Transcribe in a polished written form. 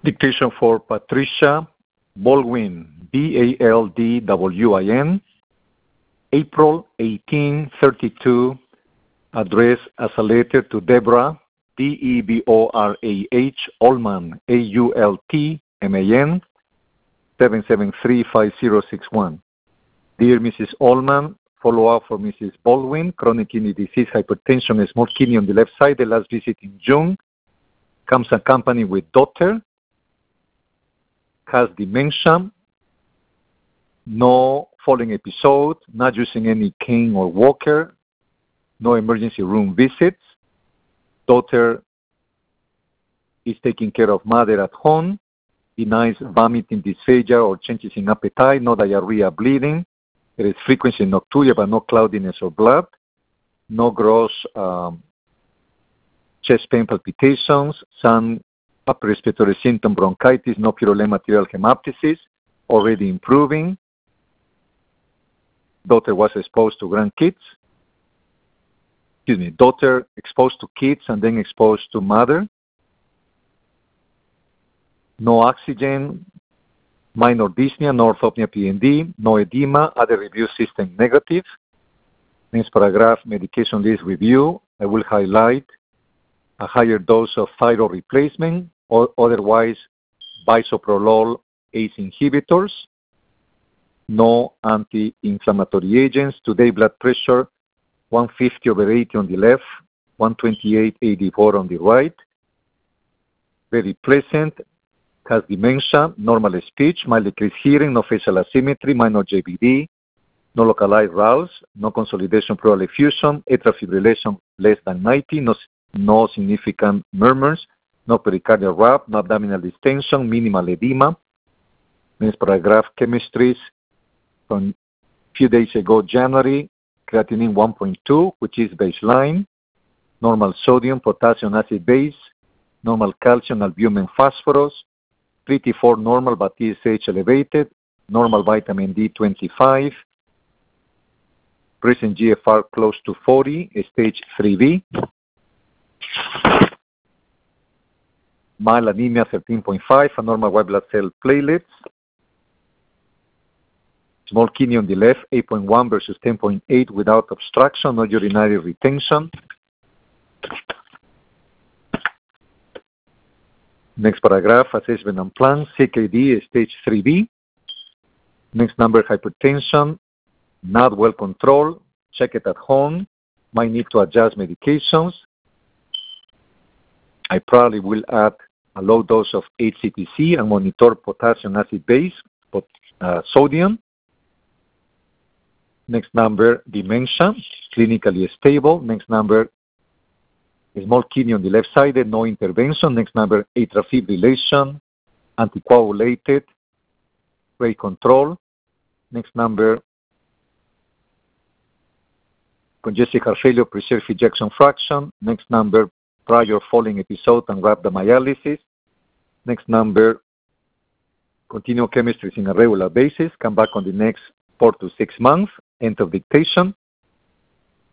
Dictation for Patricia Baldwin, Baldwin, April 1832, addressed as a letter to Deborah, Deborah, Altman, Altman, 773-5061. Dear Mrs. Altman, follow-up for Mrs. Baldwin, chronic kidney disease, hypertension, a small kidney on the left side, the last visit in June, comes accompanied with daughter, has dementia, no falling episode, not using any cane or walker, no emergency room visits. Daughter is taking care of mother at home, denies vomiting, dysphagia, or changes in appetite, no diarrhea, bleeding. There is frequency nocturia, but no cloudiness or blood, no gross chest pain, palpitations, some upper respiratory symptom, bronchitis, no purulent material hemoptysis, already improving. Daughter was exposed to grandkids. Daughter exposed to kids and then exposed to mother. No oxygen, minor dyspnea, no orthopnea PND, no edema, other review system negative. Next paragraph, medication list review. I will highlight a higher dose of thyroid replacement, or otherwise bisoprolol ACE inhibitors. No anti-inflammatory agents. Today, blood pressure 150/80 on the left, 128/84 on the right. Very pleasant. Has dementia, normal speech, mild decreased hearing, no facial asymmetry, minor JVD, no localized RALs, no consolidation pleural effusion, atrial fibrillation less than 90, no significant murmurs, no pericardial rap, no abdominal distension, minimal edema. Next paragraph, chemistries from a few days ago, January, creatinine 1.2, which is baseline, normal sodium, potassium, acid base, normal calcium, albumin, phosphorus, 3T4 normal but TSH elevated, normal vitamin D 25, present GFR close to 40, stage 3B, mild anemia 13.5, and normal white blood cell platelets, small kidney on the left 8.1 versus 10.8 without obstruction, no urinary retention. Next paragraph, assessment and plan, CKD, stage 3B. Next number, hypertension, not well controlled, check it at home, might need to adjust medications. I probably will add a low dose of HCTC and monitor potassium acid base, sodium. Next number, dementia, clinically stable. Next number, small kidney on the left side, no intervention. Next number, atrial fibrillation, anticoagulated, rate control. Next number, congestive heart failure, preserved ejection fraction. Next number, prior falling episode and rhabdomyolysis. Next number, continue chemistries in a regular basis. Come back on the next 4 to 6 months. End of dictation.